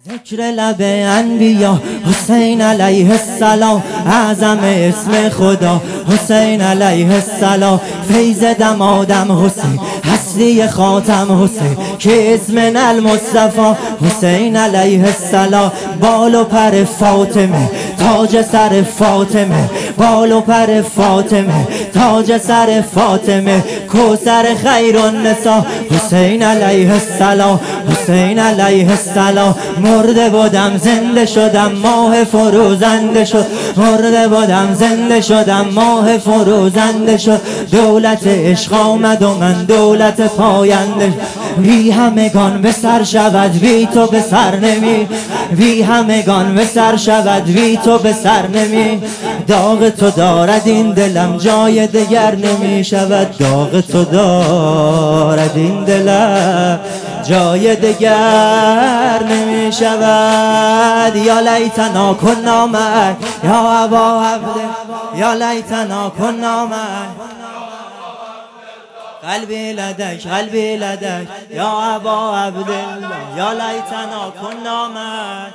ذکر لب انبیا حسین علیه السلام، اعظم اسم خدا حسین علیه السلام، فیض دم آدم حسین، هستی خاتم حسین، که اسم المصطفى حسین علیه السلام. بال و پر فاطمه، تاج سر فاطمه، بال و پر فاطمه، تاج سر فاطمه، کوثر خیر النساء حسین علیه السلام، حسین علیه السلام. مرده بودم زنده شدم، ماه فروزنده شد، مرده بودم زنده شدم، ماه فروزنده شد. دولت عشق آمد و من دولت پاینده. بی همگان به سر شود، بی تو به سر نمی، بی همگان به سر شود، بی تو به سر نمی. داغ تو دارد این دلم، جای دگر نمی شود. داغ تو دارد این دلم، جای دگر نمی شود. یا لیتنا کنا معک یا ابا عبد، یا لیتنا کنا معک قلبی لدک، قلبی لدک یا ابا عبدالله، یا لیتنا کنا معک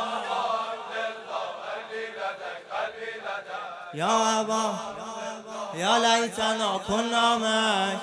یا ابا، یا لیتنا کنا معک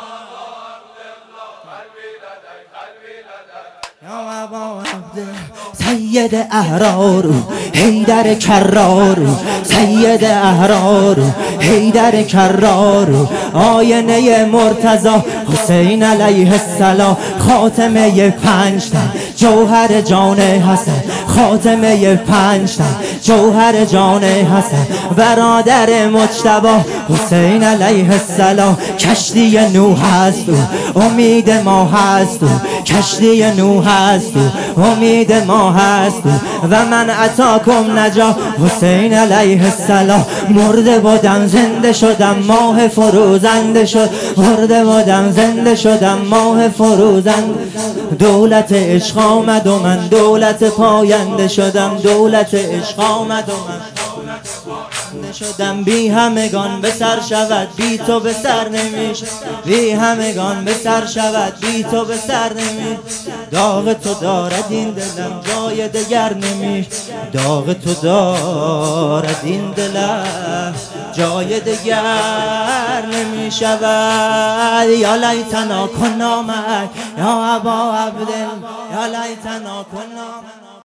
یا ابا عبدالله. سید احرار حیدر کرار، سید احرار حیدر کرار، آینه مرتضی حسین علیه السلام. خاتمه پنج تن جوهر جان حسن، خاتمه پنج تن جوهر جان حسن. برادر مجتبی حسین علیه السلام. کشتی نوح هست او، امید ما هست او، کشتی نوح هست او، امید ما هست او. و من اتاکم نجا حسین علیه السلام. مرده بودم زنده شدم، ماه فروزنده شد، مرده بودم زنده شدم، ماه فروزنده. دولت عشق آمد و من دولت پاینده شدم، دولت عشق آمد و من شدم. بی همگان به سر شود، بی تو به سر نمیشه، بی همگان به سر شود، بی تو به سر نمی. داغ تو دارد این دلم، جای دگر نمیشه. داغ تو دارد این دلم، جای دگر نمی شود. یا لیتنا کنا معک یا ابا عبدالله، یا لیتنا کنا معک.